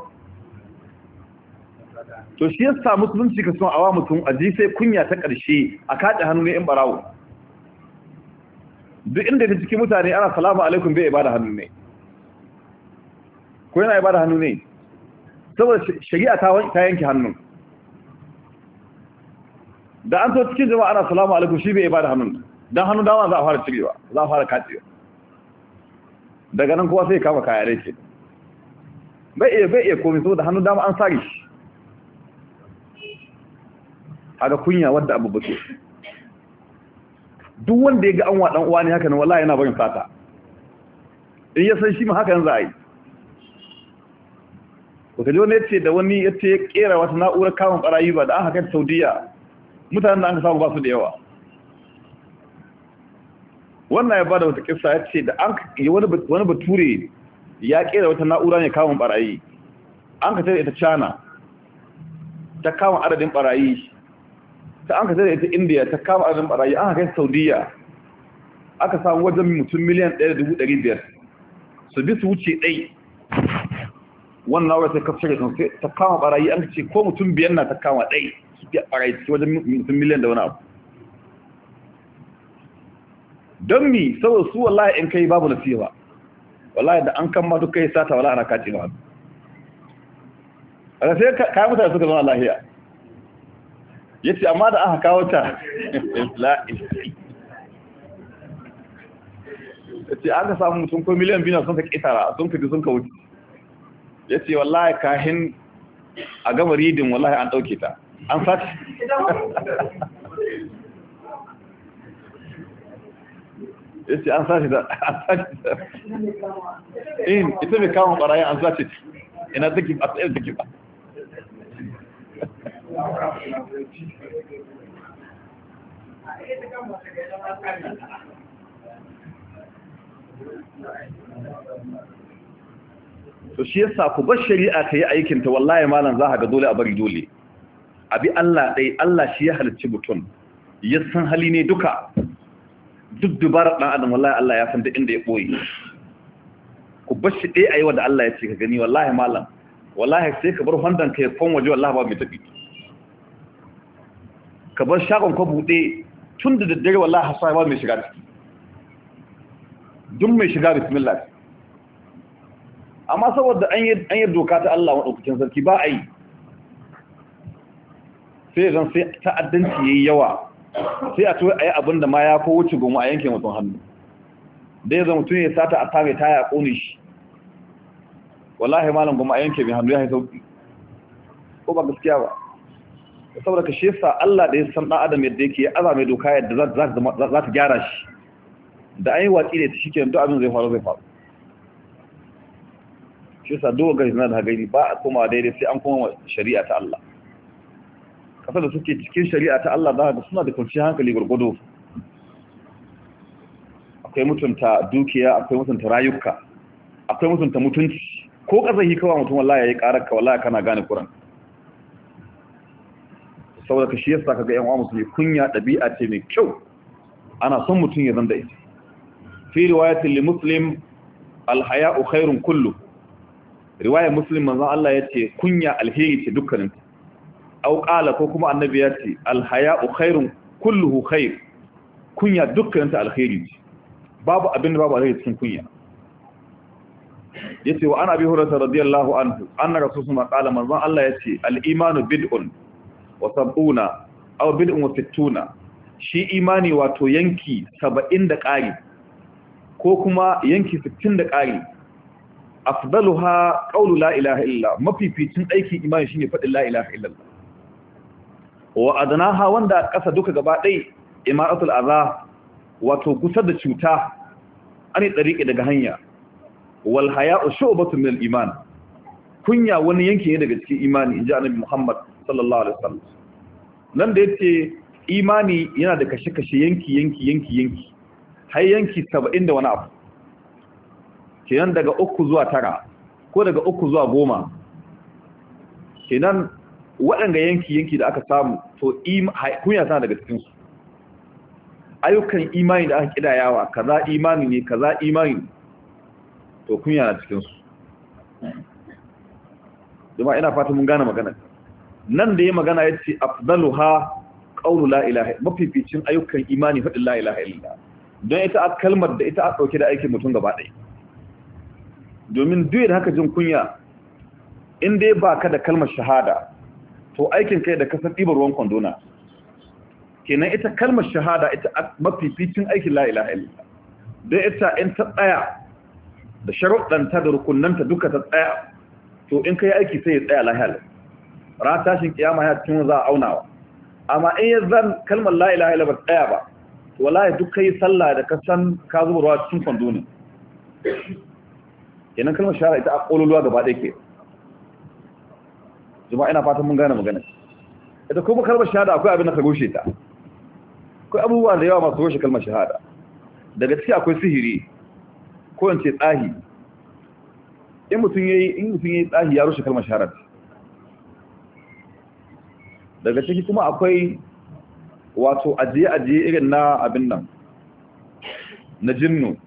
To shi yasa musulunci ka son awa mutum a ji sai kunya ta ƙarshe a kaɗe hannu ne in barawo. Duk inda ta cikin mutane ana salamu alaikum bai ibada hannu ne, ko yana ibada hannu ne, saboda shari'a ta yanke hannun. Da an so cikin jama'a ana salamu alaikum shi bai ibada hannun, don hannu dama za a fara cirewa, za a fara kaɗewa. Daga nan kowa sai kama kaya rai ke. Bai iya komi saboda hannu dama an sare shi. Haka kunya wadda abu bake. Duk wanda ya ga an wa dan uwa ne haka ne wallahi yana barin fata. In ya san shi ma haka yanzu ai. Wata jiwa ne ce da wani ya ce ya kera wata na'urar kawon barayi ba da aka kai Saudiya, mutanen da an samu ba su da yawa. Wannan ya bada wata kissa ya ce da an yi wani bature ya kera wata na'ura ne kawon barayi. An ka tare ita China ta kawon adadin barayi. Ta an ka tare ita India ta kawon adadin barayi. An kai Saudiya aka samu wajen mutum miliyan 1.500 su bi su wuce ɗai. Wannan na'ura sai kafin shirya ta kama barayi. An ce ko mutum biyan na ta kama ɗai su fi barayi wajen mutum miliyan da wani abu. Don mi saboda su wallahi in kai babu nasiha, wallahi da an kan ma duk kai sata wallahi ana kaci ma. A sai kayan mutane suka zama lahiya. Ya ce amma da aka kawo ta ya ce an ka samu mutum ko miliyan 2 sun ka ƙetara sun ka ji sun ka wuce. Ya ce wallahi kahin a gama ridin wallahi an ɗauke ta an sace. Ya ce an sace da ita mai kama ɓarayen an sace ina take a tsayar take ba. To shi yasa ku bar shari'a ta yi aikinta wallahi malam za ka ga dole a bari dole. Abi Allah ɗai, Allah shi ya halicci mutum ya san hali ne duka. Duk dubarar ɗan adam wallahi Allah ya san da inda ya ɓoye. Ku bar shi ɗaya a yi wa da Allah ya ce ka gani wallahi malam, wallahi sai ka bar handan ka ya kwan waje wallahi ba mai taɓi. Ka bar shagon ka buɗe tun da daddare wallahi hasa ba mai shiga ciki. Duk mai shiga bismillah. Amma saboda an yi doka ta Allah maɗaukakin sarki ba a yi. Sai zan sai ta'addanci yayi yawa. Sai a tuwa a yi abin da ma ya ko wuce goma a yanke mutum hannu. Dai zan mutum ya sata a tame ta ya ƙone shi. Wallahi malam goma a yanke mai hannu ya yi sauƙi. Ko ba gaskiya ba. Saboda ka shefa Allah da ya san ɗan adam yadda yake ya aza mai doka yadda za ta gyara shi. Da an yi watsi da ta shi ke duk abin zai faru. Shi sa doga gari na da gari ba a koma daidai sai an koma shari'a ta Allah. Kasar da suke cikin shari'a ta Allah za suna da kwanciyar hankali gurgudu. Akwai mutunta dukiya, akwai mutunta rayuka, akwai mutunta mutunci. Ko ƙazahi kawa mutum wallahi ya yi ƙararka wallahi kana gane kuran. Saboda ka shi yasa kaga ƴan uwa musulmi kunya ɗabi'a ce mai kyau. Ana son mutum ya zanda ita. Fi riwayatin li Muslim al-haya'u khairun kullu. Riwayar Muslim manzon Allah yace kunya alheri ce dukkanin ta. Au qala ko kuma annabi yace al-haya'u khairun kulluhu khair. Kunya dukkanin ta alheri ce. Babu abin da babu alheri cikin kunya. Yace wa an Abi Hurairah radiyallahu anhu anna rasulullah qala manzon Allah yace al-imanu bid'un wa sab'una aw bid'un wa sittuna. Shi imani wato yanki 70 da ƙari ko kuma yanki 60 da ƙari. Afdaluha qawlu la ilaha illa, mafificin aikin imani shine faɗin la ilaha illallah. Wa adnaha wanda ƙasa duka gaba ɗaya imaratul adha wato gusar da cuta ani dariqi daga hanya wal haya'u shu'batun min al-iman kunya wani yanki ne daga cikin imani inji annabi Muhammad sallallahu alaihi wasallam nan da yace imani yana da kashe-kashe yanki har yanki 70 da wani abu kenan daga 3 zuwa 9 ko daga 3 zuwa 10 kenan waɗanda yanki da aka samu to kunya tana daga cikinsu ayyukan imani da aka kidayawa kaza imani ne kaza imani to kunya na cikinsu jama'a ina fata mun gane magana nan da ya magana ya ce afdaluha qawlu la ilaha mafificin ayyukan imani faɗin la ilaha illallah don ita a kalmar da ita a ɗauke da aikin mutum gaba ɗaya domin duk da haka jin kunya in dai ba ka da kalmar shahada to aikin kai da kasar ɗibar ruwan kwandona kenan ita kalmar shahada ita mafificin aikin la ilaha illallah don ita in ta tsaya da sharuɗanta da rukunanta duka ta tsaya to in kai aiki sai ya tsaya lahiyar ran tashin kiyama ya cikin za a aunawa amma in ya zan kalmar la ilaha illallah ba tsaya ba to wallahi duk kai sallah da ka san ka zuba ruwa cikin kwandona kenan kalmar shahada ita a ƙololuwa gaba ɗaya ke jama'a ina fatan mun gane magana ita kuma kalmar shahada akwai abin da ka goshe ta akwai abubuwa da yawa masu goshe kalmar shahada daga ciki akwai sihiri ko in ce tsahi in mutum yayi tsahi ya rushe kalmar shahada daga ciki kuma akwai wato ajiye irin na abin nan na jinnu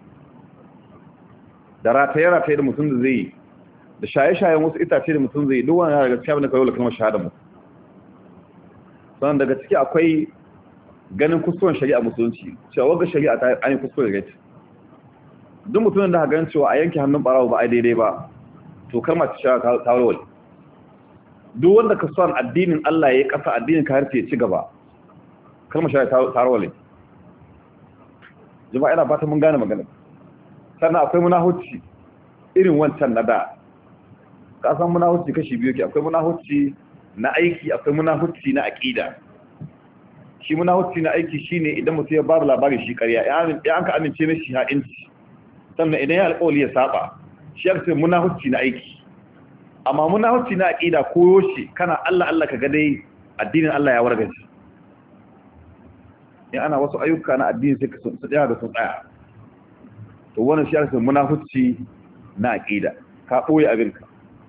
da rataye da mutum da zai yi da shaye-shayen wasu itace da mutum zai duk wani daga cikin abin da kawo da kalmar shahada mu sannan daga ciki akwai ganin kuskuren shari'a musulunci cewa wagga shari'a ta an yi kuskure gaci duk mutumin da ganin cewa a yanke hannun barawo ba a daidai ba to kalmar shahada ta warware duk wanda ka son addinin Allah ya kasa addinin ka harce ya ci gaba kalmar shahada ta warware jama'a ina fata mun gane magana sannan akwai munahuci irin wancan na da ka san munahuci kashi biyu ke akwai munahuci na aiki akwai munahuci na aqida shi munahuci na aiki shine idan mutum ya bada labari shi ƙarya ya an ka amince mishi ha'inci sannan idan ya alƙawari ya saba shi ya ce munahuci na aiki amma munahuci na aqida koyo shi kana Allah ka ga dai addinin Allah ya wargaje in ana wasu ayyuka na addini sai ka tsaya da sun tsaya to wannan shi ya ce munahuci na aqida ka boye abinka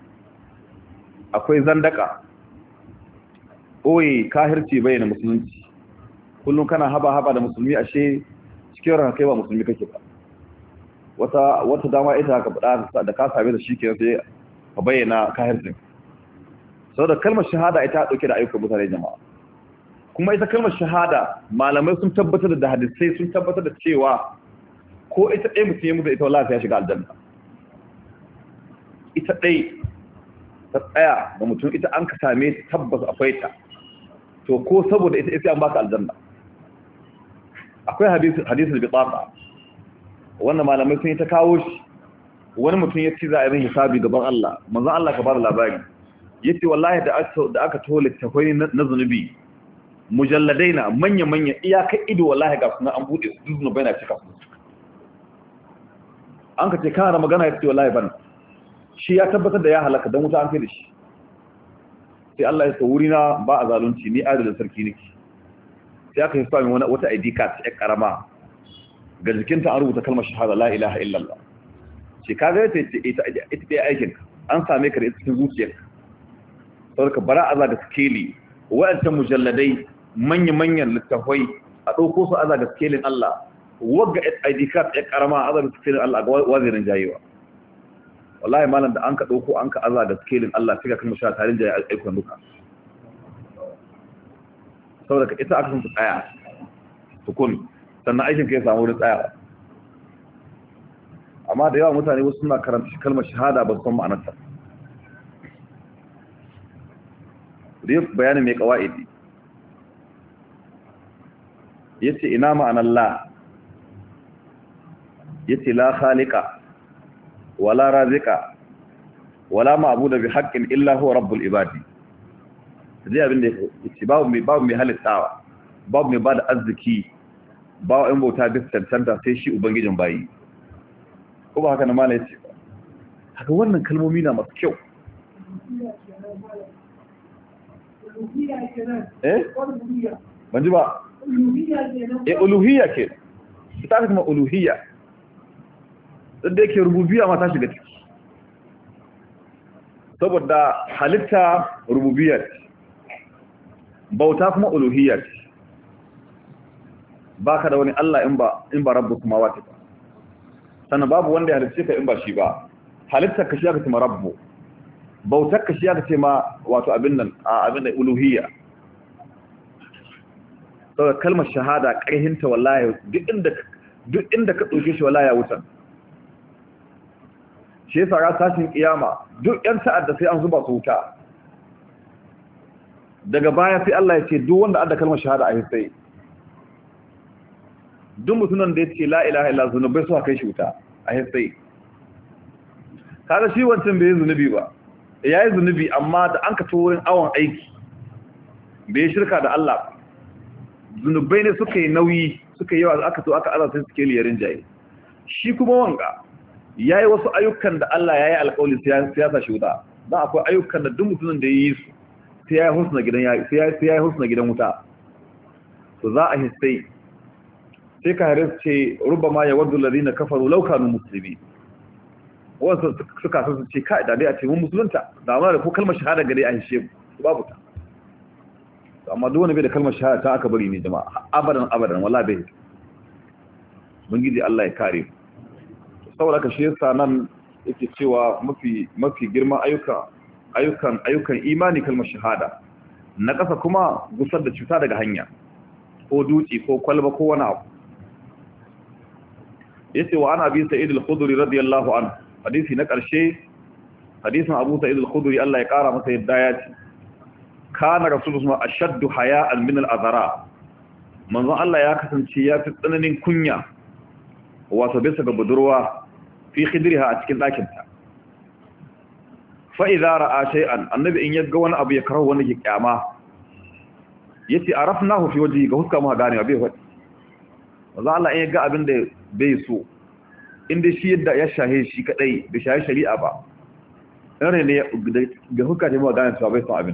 akwai zandaka ɓoye kahirci bayyana musulunci kullum kana haba da musulmi ashe cikin ranka kai ba musulmi kake ba wata dama ita ka faɗa da ka same da shi ke sai ka bayyana kahircin sau da kalmar shahada ita ɗauke da ayyukan mutane jama'a kuma ita kalmar shahada malamai sun tabbatar da hadisai sun tabbatar da cewa ko ita ɗaya mutum ya mutu ita wallahi ya shiga aljanna ita ɗaya ta tsaya da mutum ita an ka same ta tabbas akwai ta to ko saboda ita an baka aljanna akwai hadisul bitaqa wannan malamai sun yi ta kawo shi wani mutum ya ce za a yi hisabi gaban Allah manzon Allah ka bada labari yace wallahi da aka tole tafai na zunubi mujalladaina manya iyaka ido wallahi ga sunan an bude su zunubai na cika su an ka ce kana magana yace wallahi ban shi ya tabbatar da ya halaka don wuta an kai da shi sai Allah ya sauri na ba a zalunci ni adalin sarki nake sai aka yi sami wata ID card ta karama ga jikinta an rubuta kalmar shahada la ilaha illallah shi kaga ita dai aikin an same ka da ita cikin zuciyarka saboda bara Allah da skeli wa'ancan mujalladai manyan littafai a dauko su Allah da skelin Allah wagga ID card ya karama Allah da skelin Allah ga wazirin jayewa wallahi malam da an ka dauko an ka azza da skelin Allah sai ka kuma sha tarin da aikon duka saboda ita aka san tsaya tukun sannan aikin ka ya samu wurin tsaya amma da yawa mutane wasu suna karanta kalmar shahada ba su san ma'anarta rif bayanin mai kawaidi yace ina ma'anar la yace la khaliqa wala razika wala ma'budu bi haqqin illa huwa rabbul ibadi zai abin da yake babu mai halittawa babu mai bada arziki ba wa bauta bisa tantanta sai shi ubangijin bayi ko ba haka na mala yace haka wannan kalmomi na masu kyau ban ji ba uluhiyya ke ita aka kuma uluhiyya da yake rububiyya ma ta shiga ciki saboda halitta rububiyya ce bauta kuma uluhiyya ce baka da wani Allah in ba rabbu kuma wata ba sannan babu wanda ya halicce ka in ba shi ba halittar ka shi aka ce ma rabbu bautar ka shi aka ce ma wato abin da uluhiyya saboda kalmar shahada ƙarhinta wallahi duk inda ka ɗauke shi wallahi ya wuta shi yasa ra tashin kiyama duk ƴan ta'adda sai an zuba su wuta daga baya sai Allah ya ce duk wanda adda kalmar shahada a sai duk mutumin da ya ce la ilaha illa zunubai su kai shi wuta a sai kaga shi wancan bai yi zunubi ba ya yi zunubi amma da an ka wurin awon aiki bai shirka da Allah zunubai ne suka yi nauyi suka yi yawa aka aka aza sai suke liyarin jaye shi kuma wanga ya yi wasu ayyukan da Allah ya yi alƙawli siyasa shi wuta don akwai ayyukan da duk mutumin da ya yi su sai ya yi husna gidan wuta to za a hissai sai ka haris ce rubama ya wadda lalina kafaru laukanu musulmi wasu suka sun ce ka da dai a ce mun musulunta da amma da ko kalmar shahada gare a hishe su babu ta amma duk wani bai da kalmar shahada ta aka bari ne jama'a abadan wallahi bai mun gidi Allah ya kare saboda haka shi yasa nan yake cewa mafi girman ayyukan imani kalmar shahada na ƙasa kuma gusar da cuta daga hanya ko dutse ko kwalba ko wani abu yace wa ana bi sa'id al-khudri radiyallahu anhu hadisi na ƙarshe hadisin Abu Sa'id al-Khudri Allah ya ƙara masa yadda ya ce kana rasulullah ashaddu haya'an min al-azara manzon Allah ya kasance ya fi tsananin kunya wato bisa ga budurwa fi khidriha a cikin ɗakin ta fa idza ra'a shay'an annabi in yaga wani abu ya karawa wani ke kyama yace arafnahu fi wajhi ga huska mu gane bai wadi manzon Allah in yaga abin da bai so inda shi yadda ya shahe shi kadai da shahe shari'a ba ɗan ne ga hukace mawa gane cewa bai son abin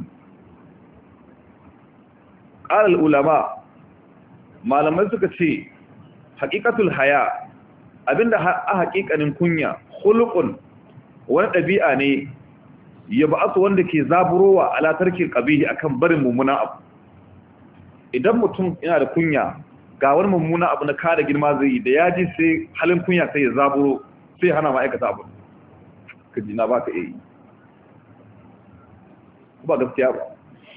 ƙarar ulama malamai suka ce haƙiƙatul haya abinda a haƙiƙanin kunya hulukun wani ɗabi'a ne ya ba su wanda ke zaburowa alatarkin ƙabihi akan barin mummuna abu idan mutum yana da kunya ga wani mummuna abu na kada girma zai yi da ya ji sai halin kunya sai ya zaburo sai hana ma'aikata abu ka ji na ba ka iya yi ba gaskiya ba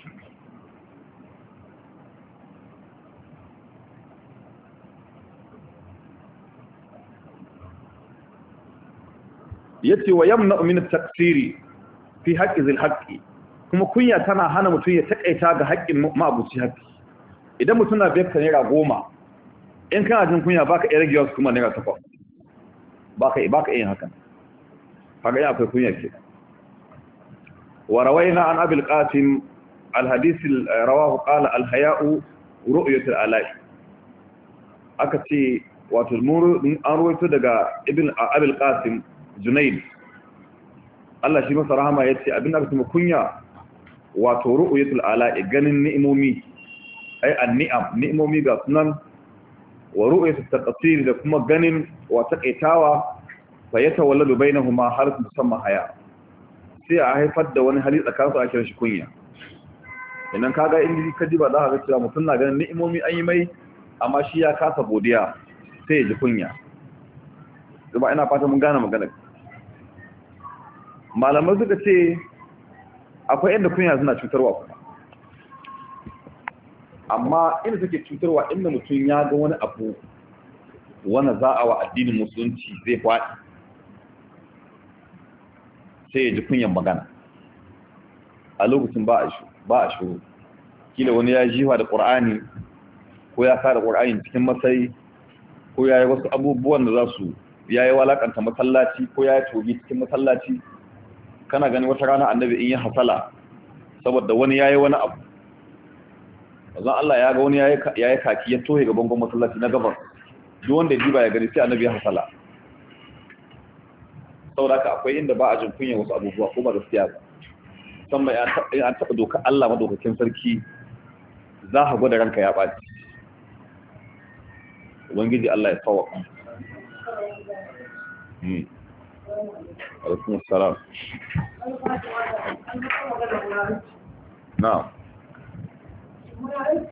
ya ce wa yamna min taksiri fi haƙƙi zil haƙƙi kuma kunya tana hana mutum ya taƙaita ga haƙƙin ma'abuci haƙƙi idan mutum na biyar ka naira 10 in kana jin kunya baka iya ragewa su kuma naira 8 baka yin hakan kaga ya akwai kunya ke wa rawaina an abil qasim al hadith rawahu qala al haya'u ru'yatul alai aka ce wato an ruwaito daga ibn abil qasim junayd Allah shi masa rahama yace abin da kuma kunya wato ru'yatul alai ganin ni'imomi ai an-ni'am ni'imomi ga sunan wa ru'yatu taqsir da kuma ganin wa taqaitawa fa yatawalladu bainahuma harf musamma haya sai a haifar da wani hali tsakaninsu a kiran shi kunya idan kaga in ka diba za ka ga cewa mutum na ganin ni'imomi an yi mai amma shi ya kasa godiya sai ya ji kunya kuma ina fata mun gane magana malamai suka ce akwai inda kunya suna cutarwa kuma amma inda take cutarwa inda mutum ya ga wani abu wani za'a wa addinin musulunci zai faɗi sai ya ji kunyan magana a lokacin ba a shuru kila wani ya jiwa da ƙur'ani ko ya kara ƙur'ani cikin matsayi ko ya yi wasu abubuwan da za su ya yi walakanta masallaci ko ya yi togi cikin masallaci kana gani wata rana annabi in yi hasala saboda wani ya yi wani abu azan Allah ya ga wani yayi kaki ya tohe gaban gwamnatin masallaci na gaban duk wanda ya diba ya gani sai annabi ya hasala saboda haka akwai inda ba a jin kunya wasu abubuwa ko ba gaskiya ba musamman an taɓa doka Allah madaukakin sarki za ka gwada ranka ya ɓaci ubangiji Allah ya tsawo alaikum assalam na'am